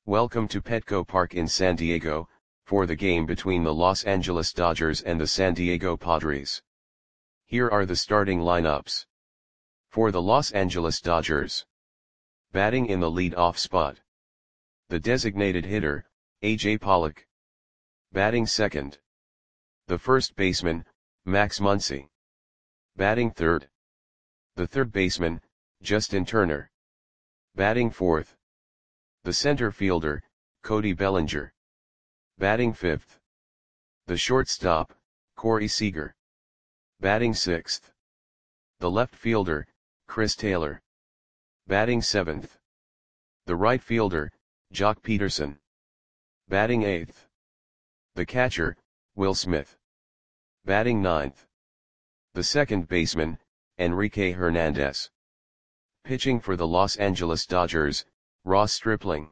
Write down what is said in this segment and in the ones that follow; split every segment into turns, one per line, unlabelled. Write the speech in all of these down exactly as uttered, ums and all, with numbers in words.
Welcome to Petco Park in San Diego, for the game between the Los Angeles Dodgers and the San Diego Padres. Here are the starting lineups. For the Los Angeles Dodgers. Batting in the lead-off spot. The designated hitter, A J Pollock. Batting second. The first baseman, Max Muncy. Batting third. The third baseman, Justin Turner. Batting fourth. The center fielder, Cody Bellinger. Batting fifth. The shortstop, Corey Seager. Batting sixth. The left fielder, Chris Taylor. Batting seventh. The right fielder, Joc Pederson. Batting eighth. The catcher, Will Smith. Batting ninth. The second baseman, Enrique Hernandez. Pitching for the Los Angeles Dodgers, Ross Stripling.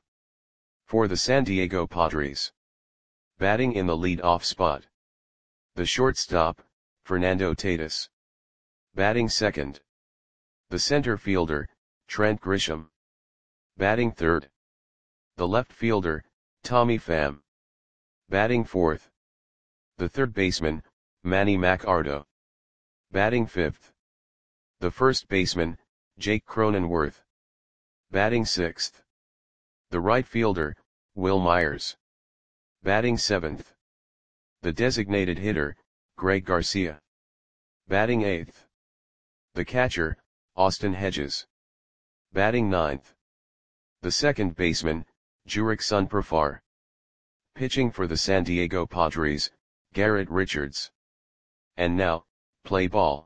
For the San Diego Padres. Batting in the lead-off spot. The shortstop, Fernando Tatis. Batting second. The center fielder, Trent Grisham. Batting third. The left fielder, Tommy Pham. Batting fourth. The third baseman, Manny Machado. Batting fifth. The first baseman, Jake Cronenworth. Batting sixth. The right fielder, Wil Myers. Batting seventh. The designated hitter, Greg Garcia. Batting eighth. The catcher, Austin Hedges. Batting ninth. The second baseman, Jurickson Profar. Pitching for the San Diego Padres, Garrett Richards. And now, play ball.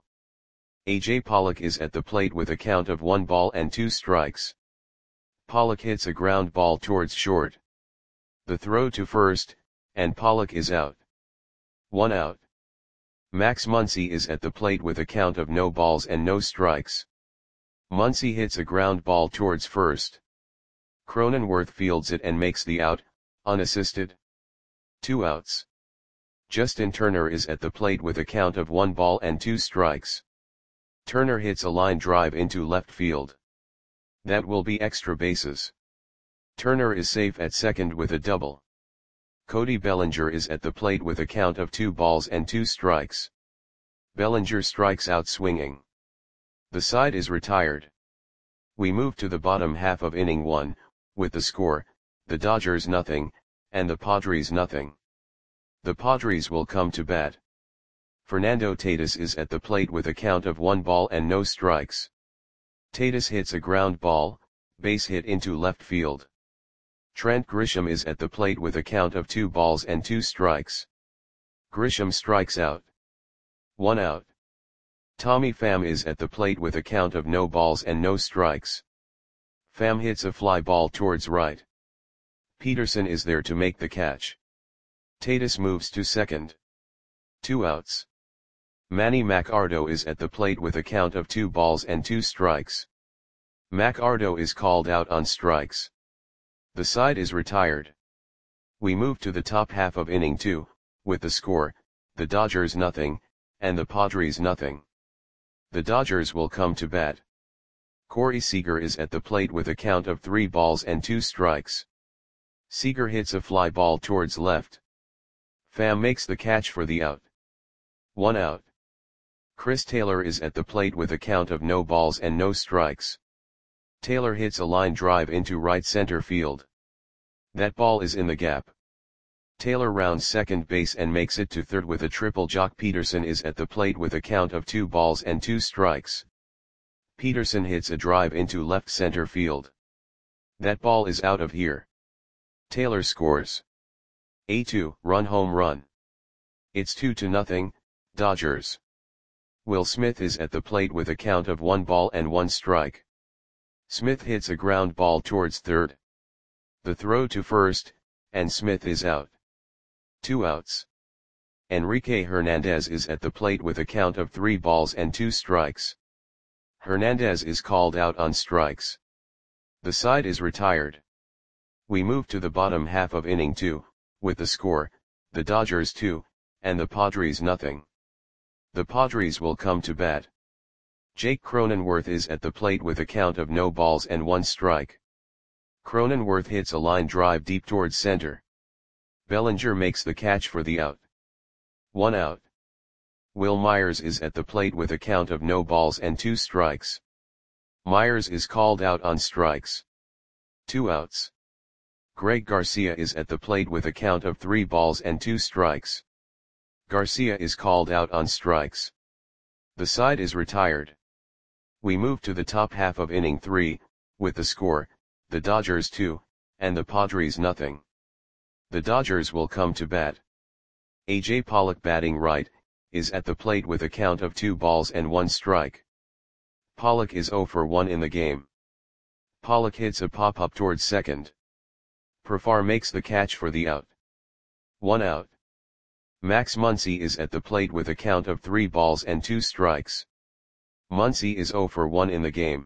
A J Pollock is at the plate with a count of one ball and two strikes. Pollock hits a ground ball towards short. The throw to first, and Pollock is out. One out. Max Muncy is at the plate with a count of no balls and no strikes. Muncy hits a ground ball towards first. Cronenworth fields it and makes the out, unassisted. Two outs. Justin Turner is at the plate with a count of one ball and two strikes. Turner hits a line drive into left field. That will be extra bases. Turner is safe at second with a double. Cody Bellinger is at the plate with a count of two balls and two strikes. Bellinger strikes out swinging. The side is retired. We move to the bottom half of inning one, with the score, the Dodgers nothing, and the Padres nothing. The Padres will come to bat. Fernando Tatis is at the plate with a count of one ball and no strikes. Tatis hits a ground ball, base hit into left field. Trent Grisham is at the plate with a count of two balls and two strikes. Grisham strikes out. One out. Tommy Pham is at the plate with a count of no balls and no strikes. Pham hits a fly ball towards right. Pederson is there to make the catch. Tatis moves to second. Two outs. Manny Machado is at the plate with a count of two balls and two strikes. Machado is called out on strikes. The side is retired. We move to the top half of inning two, with the score, the Dodgers nothing, and the Padres nothing. The Dodgers will come to bat. Corey Seager is at the plate with a count of three balls and two strikes. Seager hits a fly ball towards left. Pham makes the catch for the out. One out. Chris Taylor is at the plate with a count of no balls and no strikes. Taylor hits a line drive into right center field. That ball is in the gap. Taylor rounds second base and makes it to third with a triple. Joc Pederson is at the plate with a count of two balls and two strikes. Pederson hits a drive into left center field. That ball is out of here. Taylor scores a two-run home run. It's two to nothing, Dodgers. Will Smith is at the plate with a count of one ball and one strike. Smith hits a ground ball towards third. The throw to first, and Smith is out. Two outs. Enrique Hernandez is at the plate with a count of three balls and two strikes. Hernandez is called out on strikes. The side is retired. We move to the bottom half of inning two, with the score, the Dodgers two, and the Padres nothing. The Padres will come to bat. Jake Cronenworth is at the plate with a count of no balls and one strike. Cronenworth hits a line drive deep towards center. Bellinger makes the catch for the out. One out. Wil Myers is at the plate with a count of no balls and two strikes. Myers is called out on strikes. Two outs. Greg Garcia is at the plate with a count of three balls and two strikes. Garcia is called out on strikes. The side is retired. We move to the top half of inning three, with the score, the Dodgers two, and the Padres nothing. The Dodgers will come to bat. A J Pollock batting right, is at the plate with a count of two balls and one strike. Pollock is oh for one in the game. Pollock hits a pop-up towards second. Profar makes the catch for the out. One out. Max Muncy is at the plate with a count of three balls and two strikes. Muncy is oh for one in the game.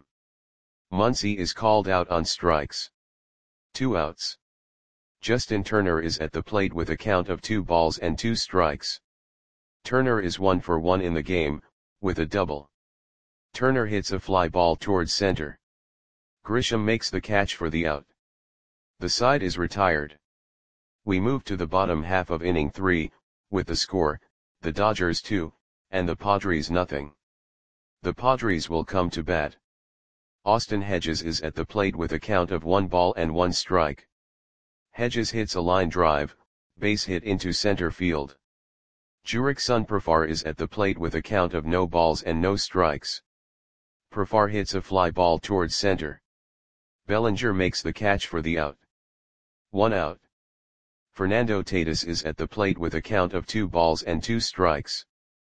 Muncy is called out on strikes. Two outs. Justin Turner is at the plate with a count of two balls and two strikes. Turner is one for one in the game, with a double. Turner hits a fly ball towards center. Grisham makes the catch for the out. The side is retired. We move to the bottom half of inning three, with the score, the Dodgers two, and the Padres nothing. The Padres will come to bat. Austin Hedges is at the plate with a count of one ball and one strike. Hedges hits a line drive, base hit into center field. Jurickson Profar is at the plate with a count of no balls and no strikes. Profar hits a fly ball towards center. Bellinger makes the catch for the out. One out. Fernando Tatis is at the plate with a count of two balls and two strikes.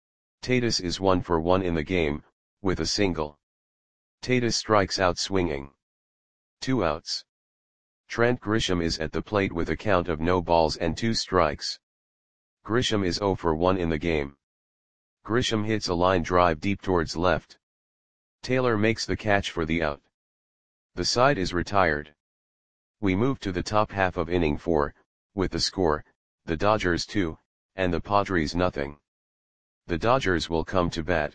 Tatis is one for one in the game, with a single. Tatis strikes out swinging. Two outs. Trent Grisham is at the plate with a count of no balls and two strikes. Grisham is oh for one in the game. Grisham hits a line drive deep towards left. Taylor makes the catch for the out. The side is retired. We move to the top half of inning four, with the score, the Dodgers two, and the Padres nothing. The Dodgers will come to bat.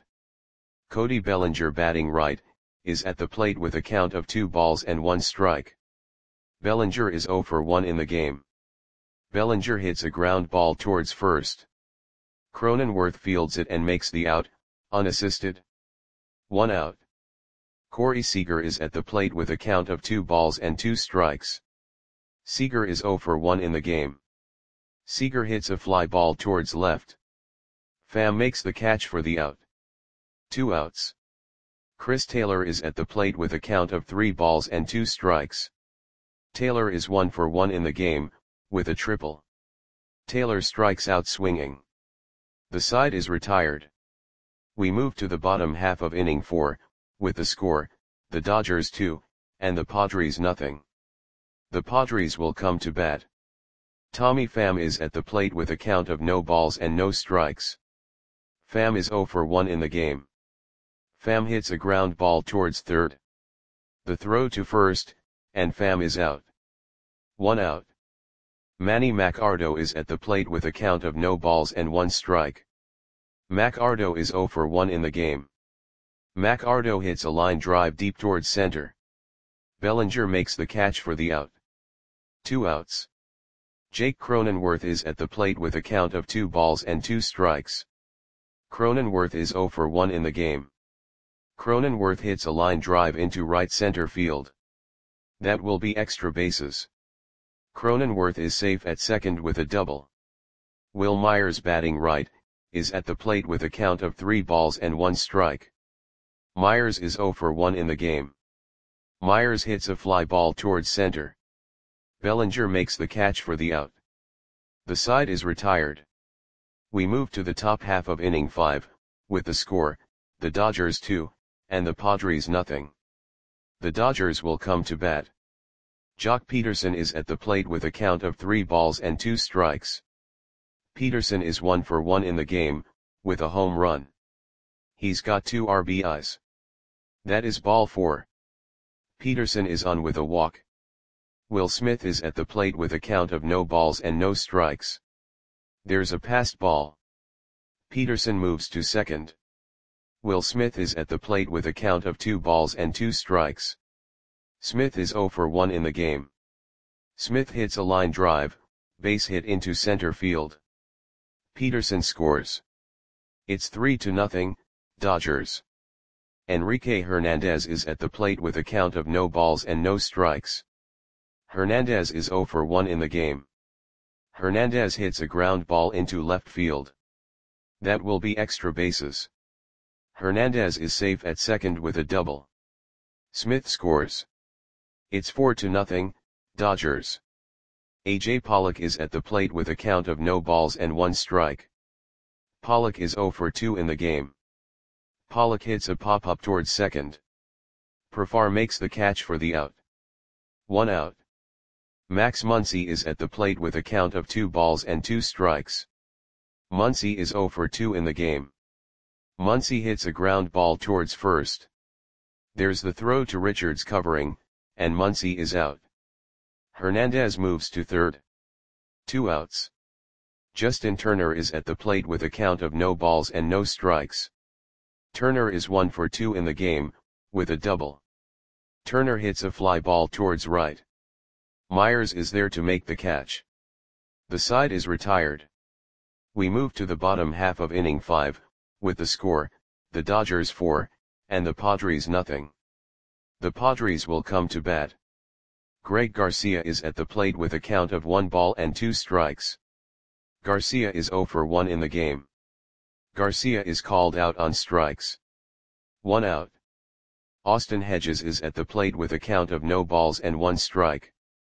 Cody Bellinger batting right, is at the plate with a count of two balls and one strike. Bellinger is oh for one in the game. Bellinger hits a ground ball towards first. Cronenworth fields it and makes the out, unassisted. One out. Corey Seager is at the plate with a count of two balls and two strikes. Seager is oh for one in the game. Seager hits a fly ball towards left. Pham makes the catch for the out. Two outs. Chris Taylor is at the plate with a count of three balls and two strikes. Taylor is one for one in the game, with a triple. Taylor strikes out swinging. The side is retired. We move to the bottom half of inning four, with the score, the Dodgers two, and the Padres nothing. The Padres will come to bat. Tommy Pham is at the plate with a count of no balls and no strikes. Pham is oh for one in the game. Pham hits a ground ball towards third. The throw to first, and Pham is out. One out. Manny Machado is at the plate with a count of no balls and one strike. Machado is oh for one in the game. Machado hits a line drive deep towards center. Bellinger makes the catch for the out. Two outs. Jake Cronenworth is at the plate with a count of two balls and two strikes. Cronenworth is oh for one in the game. Cronenworth hits a line drive into right center field. That will be extra bases. Cronenworth is safe at second with a double. Wil Myers batting right, is at the plate with a count of three balls and one strike. Myers is oh for one in the game. Myers hits a fly ball towards center. Bellinger makes the catch for the out. The side is retired. We move to the top half of inning five, with the score, the Dodgers two, and the Padres nothing. The Dodgers will come to bat. Jock Peterson is at the plate with a count of three balls and two strikes. Peterson is one for one in the game, with a home run. He's got two R B Is. That is ball four. Peterson is on with a walk. Will Smith is at the plate with a count of no balls and no strikes. There's a passed ball. Peterson moves to second. Will Smith is at the plate with a count of two balls and two strikes. Smith is zero for one in the game. Smith hits a line drive, base hit into center field. Peterson scores. It's three to nothing, Dodgers. Enrique Hernandez is at the plate with a count of no balls and no strikes. Hernandez is zero for one in the game. Hernandez hits a ground ball into left field. That will be extra bases. Hernandez is safe at second with a double. Smith scores. It's four to nothing, Dodgers. A J Pollock is at the plate with a count of no balls and one strike. Pollock is zero for two in the game. Pollock hits a pop-up towards second. Profar makes the catch for the out. One out. Max Muncy is at the plate with a count of two balls and two strikes. Muncy is zero for two in the game. Muncy hits a ground ball towards first. There's the throw to Richards covering, and Muncy is out. Hernandez moves to third. Two outs. Justin Turner is at the plate with a count of no balls and no strikes. Turner is one for two in the game, with a double. Turner hits a fly ball towards right. Myers is there to make the catch. The side is retired. We move to the bottom half of inning five, with the score, the Dodgers four, and the Padres nothing. The Padres will come to bat. Greg Garcia is at the plate with a count of one ball and two strikes. Garcia is zero for one in the game. Garcia is called out on strikes. One out. Austin Hedges is at the plate with a count of no balls and one strike.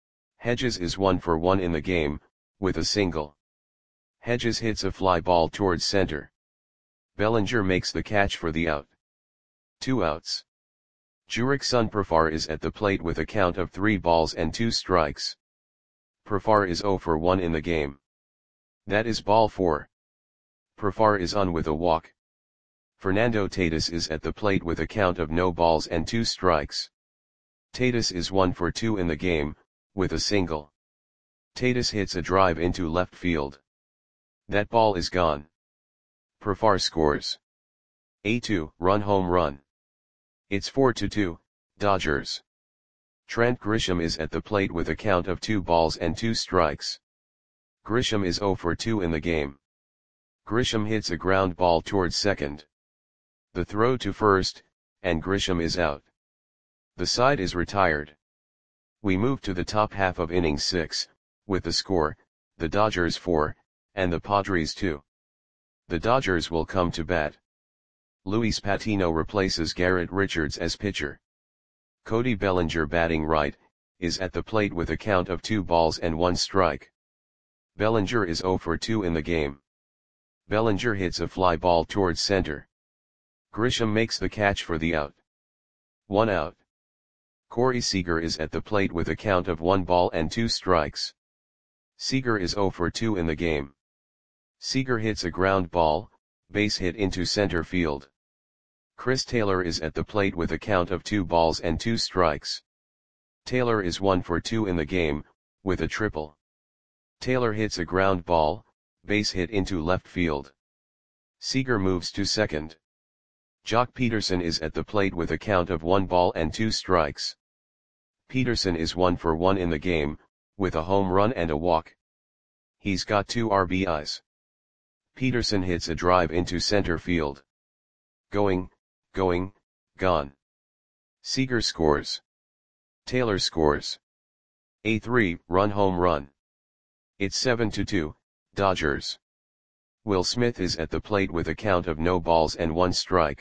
Hedges is one for one in the game, with a single. Hedges hits a fly ball towards center. Bellinger makes the catch for the out. Two outs. Jurickson Profar is at the plate with a count of three balls and two strikes. Profar is zero for one in the game. That is ball four. Profar is on with a walk. Fernando Tatis is at the plate with a count of no balls and two strikes. Tatis is one for two in the game, with a single. Tatis hits a drive into left field. That ball is gone. Profar scores. A two-run home run. It's four to two, Dodgers. Trent Grisham is at the plate with a count of two balls and two strikes. Grisham is zero for two in the game. Grisham hits a ground ball towards second. The throw to first, and Grisham is out. The side is retired. We move to the top half of inning six, with the score, the Dodgers four, and the Padres two. The Dodgers will come to bat. Luis Patino replaces Garrett Richards as pitcher. Cody Bellinger, batting right, is at the plate with a count of two balls and one strike. Bellinger is zero for two in the game. Bellinger hits a fly ball towards center. Grisham makes the catch for the out. One out. Corey Seager is at the plate with a count of one ball and two strikes. Seager is zero for two in the game. Seager hits a ground ball, base hit into center field. Chris Taylor is at the plate with a count of two balls and two strikes. Taylor is one for two in the game, with a triple. Taylor hits a ground ball, base hit into left field. Seager moves to second. Jock Peterson is at the plate with a count of one ball and two strikes. Peterson is one for one in the game, with a home run and a walk. He's got two R B Is. Peterson hits a drive into center field. Going, going, gone. Seager scores. Taylor scores. A three-run home run. It's seven to two, Dodgers. Will Smith is at the plate with a count of no balls and one strike.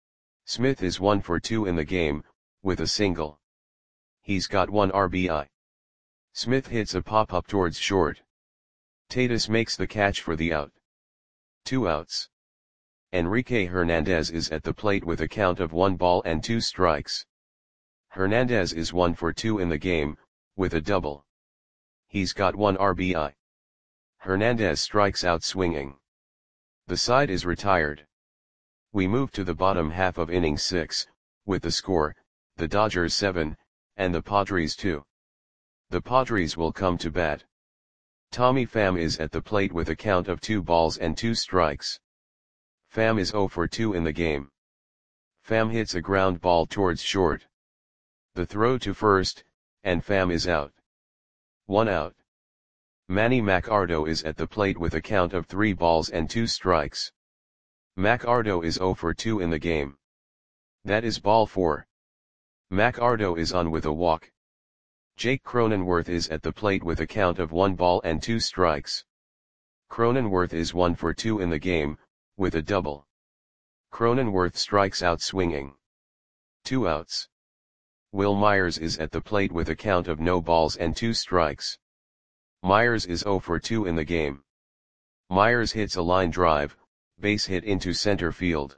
Smith is one for two in the game, with a single. He's got one R B I. Smith hits a pop-up towards short. Tatis makes the catch for the out. Two outs. Enrique Hernandez is at the plate with a count of one ball and two strikes. Hernandez is one for two in the game, with a double. He's got one R B I. Hernandez strikes out swinging. The side is retired. We move to the bottom half of inning six, with the score, the Dodgers seven, and the Padres two. The Padres will come to bat. Tommy Pham is at the plate with a count of two balls and two strikes. Pham is zero for two in the game. Pham hits a ground ball towards short. The throw to first, and Pham is out. One out. Manny Macardo is at the plate with a count of three balls and two strikes. Macardo is zero for two in the game. That is ball four. Macardo is on with a walk. Jake Cronenworth is at the plate with a count of one ball and two strikes. Cronenworth is one for two in the game, with a double. Cronenworth strikes out swinging. Two outs. Will Myers is at the plate with a count of no balls and two strikes. Myers is zero for two in the game. Myers hits a line drive, base hit into center field.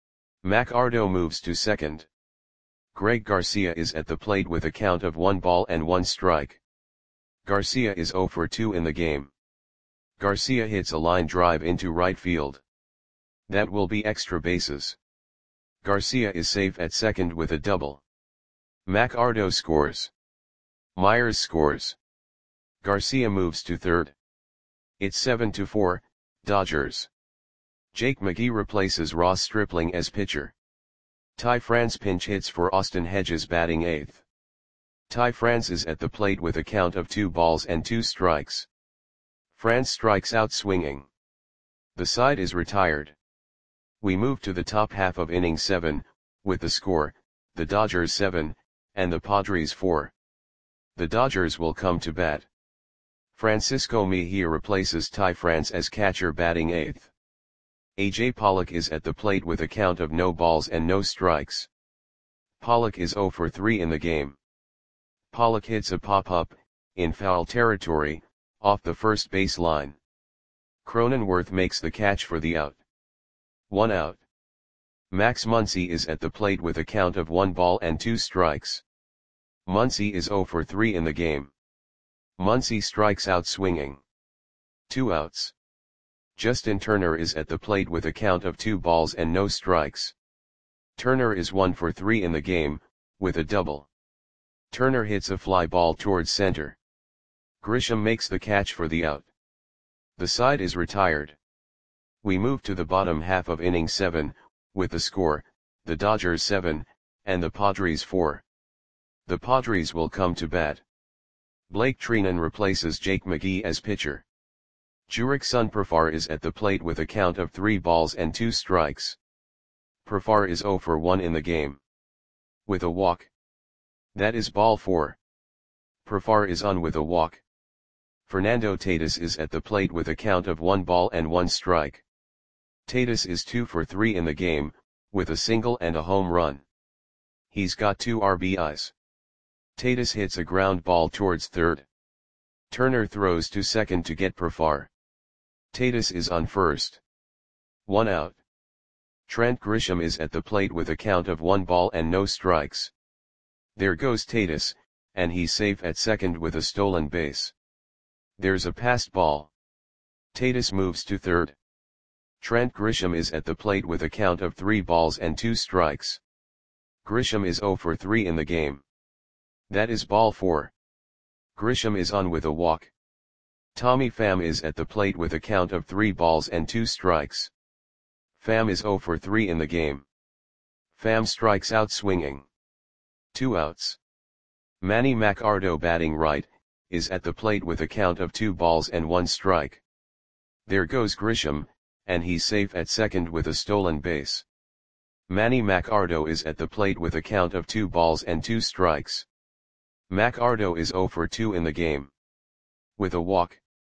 Macardo moves to second. Greg Garcia is at the plate with a count of one ball and one strike. Garcia is zero for two in the game. Garcia hits a line drive into right field. That will be extra bases. Garcia is safe at second with a double. Macardo scores. Myers scores. Garcia moves to third. It's seven to four, Dodgers. Jake McGee replaces Ross Stripling as pitcher. Ty France pinch hits for Austin Hedges batting eighth. Ty France is at the plate with a count of two balls and two strikes. France strikes out swinging. The side is retired. We move to the top half of inning seven, with the score, the Dodgers seven, and the Padres four. The Dodgers will come to bat. Francisco Mejia replaces Ty France as catcher batting eighth. A J Pollock is at the plate with a count of no balls and no strikes. Pollock is zero for three in the game. Pollock hits a pop-up, in foul territory, off the first base line. Cronenworth makes the catch for the out. One out. Max Muncy is at the plate with a count of one ball and two strikes. Muncy is zero for three in the game. Muncy strikes out swinging. Two outs. Justin Turner is at the plate with a count of two balls and no strikes. Turner is one for three in the game, with a double. Turner hits a fly ball towards center. Grisham makes the catch for the out. The side is retired. We move to the bottom half of inning seven, with the score, the Dodgers seven, and the Padres four. The Padres will come to bat. Blake Treinen replaces Jake McGee as pitcher. Jurickson Profar is at the plate with a count of three balls and two strikes. Profar is zero for one in the game. With a walk. That is ball four. Profar is on with a walk. Fernando Tatis is at the plate with a count of one ball and one strike. Tatis is two for three in the game, with a single and a home run. He's got two R B Is. Tatis hits a ground ball towards third. Turner throws to second to get Profar. Tatis is on first. One out. Trent Grisham is at the plate with a count of one ball and no strikes. There goes Tatis, and he's safe at second with a stolen base. There's a passed ball. Tatis moves to third. Trent Grisham is at the plate with a count of three balls and two strikes. Grisham is zero for three in the game. That is ball four. Grisham is on with a walk. Tommy Pham is at the plate with a count of three balls and two strikes. Pham is zero for three in the game. Pham strikes out swinging. Two outs. Manny Macardo batting right, is at the plate with a count of two balls and one strike. There goes Grisham, and he's safe at second with a stolen base. Manny Macardo is at the plate with a count of two balls and two strikes. Macardo is zero for two in the game. With a walk.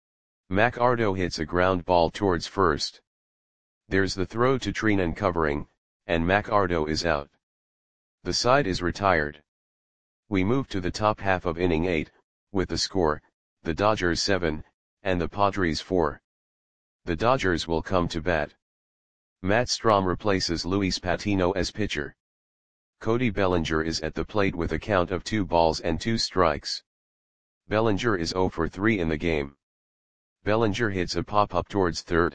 Macardo hits a ground ball towards first. There's the throw to Treinen covering, and Macardo is out. The side is retired. We move to the top half of inning eight, with the score, the Dodgers seven, and the Padres four. The Dodgers will come to bat. Matt Strahm replaces Luis Patino as pitcher. Cody Bellinger is at the plate with a count of two balls and two strikes. Bellinger is zero for three in the game. Bellinger hits a pop-up towards third.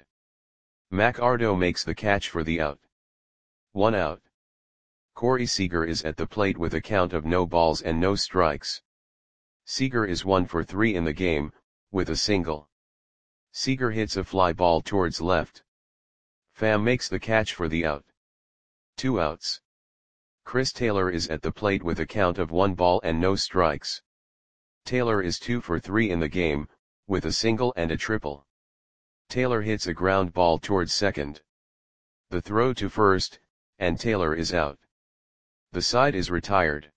Macardo makes the catch for the out. One out. Corey Seager is at the plate with a count of no balls and no strikes. Seager is one for three in the game, with a single. Seager hits a fly ball towards left. Pham makes the catch for the out. Two outs. Chris Taylor is at the plate with a count of one ball and no strikes. Taylor is two for three in the game, with a single and a triple. Taylor hits a ground ball towards second. The throw to first, and Taylor is out. The side is retired.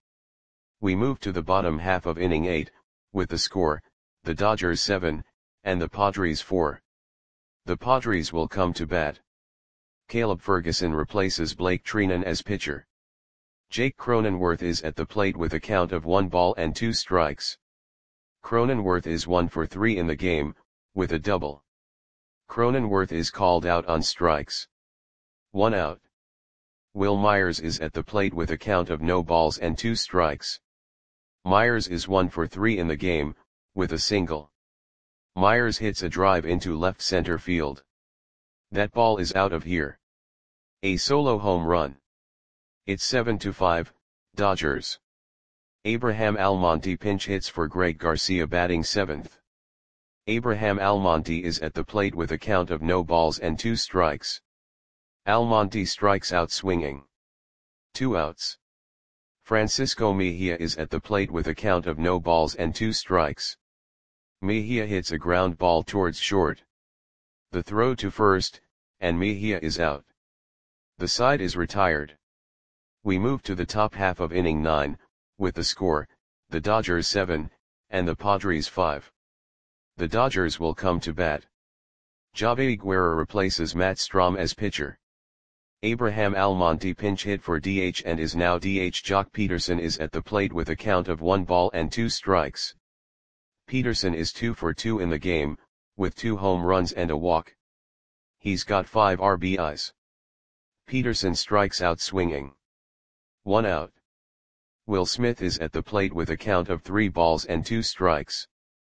We move to the bottom half of inning eight, with the score, the Dodgers seven, and the Padres four. The Padres will come to bat. Caleb Ferguson replaces Blake Treinen as pitcher. Jake Cronenworth is at the plate with a count of one ball and two strikes. Cronenworth is one for three in the game, with a double. Cronenworth is called out on strikes. One out. Will Myers is at the plate with a count of no balls and two strikes. Myers is one for three in the game, with a single. Myers hits a drive into left center field. That ball is out of here. A solo home run. It's seven to five, Dodgers. Abraham Almonte pinch hits for Greg Garcia batting seventh. Abraham Almonte is at the plate with a count of no balls and two strikes. Almonte strikes out swinging. Two outs. Francisco Mejia is at the plate with a count of no balls and two strikes. Mejia hits a ground ball towards short. The throw to first, and Mejia is out. The side is retired. We move to the top half of inning nine, with the score, the Dodgers seven, and the Padres five. The Dodgers will come to bat. Javi Guerra replaces Matt Strahm as pitcher. Abraham Almonte pinch hit for D H and is now D H. Jock Peterson is at the plate with a count of one ball and two strikes. Peterson is two for two in the game, with two home runs and a walk. He's got five R B Is. Peterson strikes out swinging. One out. Will Smith is at the plate with a count of three balls and two strikes.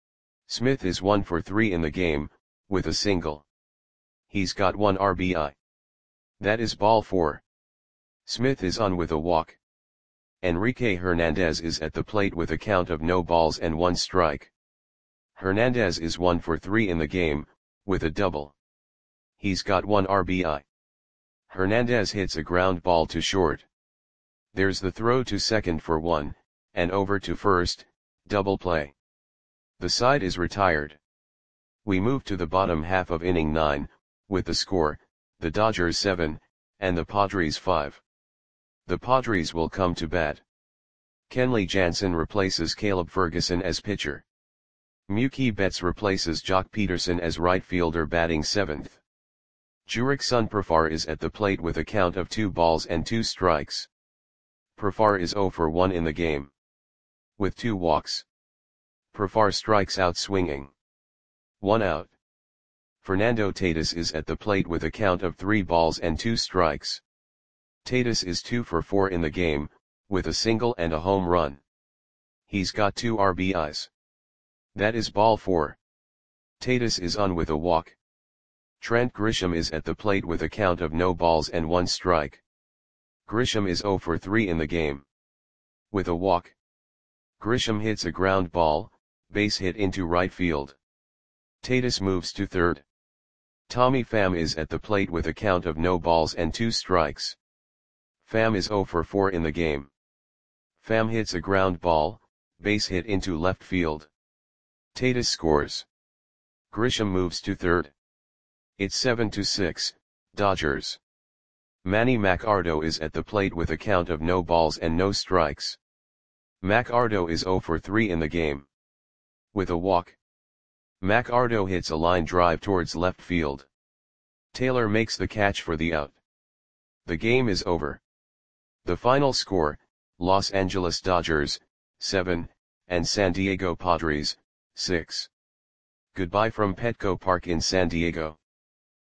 Smith is one for three in the game, with a single. He's got one R B I. That is ball four. Smith is on with a walk. Enrique Hernandez is at the plate with a count of no balls and one strike. Hernandez is one for three in the game, with a double. He's got one R B I. Hernandez hits a ground ball to short. There's the throw to second for one, and over to first, double play. The side is retired. We move to the bottom half of inning nine, with the score, the Dodgers seven, and the Padres five. The Padres will come to bat. Kenley Jansen replaces Caleb Ferguson as pitcher. Mookie Betts replaces Jock Peterson as right fielder batting seventh. Jurickson Profar is at the plate with a count of two balls and two strikes. Profar is zero for one in the game. With two walks. Profar strikes out swinging. One out. Fernando Tatis is at the plate with a count of three balls and two strikes. Tatis is two for four in the game, with a single and a home run. He's got two R B Is. That is ball four. Tatis is on with a walk. Trent Grisham is at the plate with a count of no balls and one strike. Grisham is zero for three in the game. With a walk. Grisham hits a ground ball, base hit into right field. Tatis moves to third. Tommy Pham is at the plate with a count of no balls and two strikes. Pham is zero for four in the game. Pham hits a ground ball, base hit into left field. Tatis scores. Grisham moves to third. It's seven to six, Dodgers. Manny Machado is at the plate with a count of no balls and no strikes. Machado is zero for three in the game. With a walk. Machado hits a line drive towards left field. Taylor makes the catch for the out. The game is over. The final score, Los Angeles Dodgers, seven, and San Diego Padres, six. Goodbye from Petco Park in San Diego.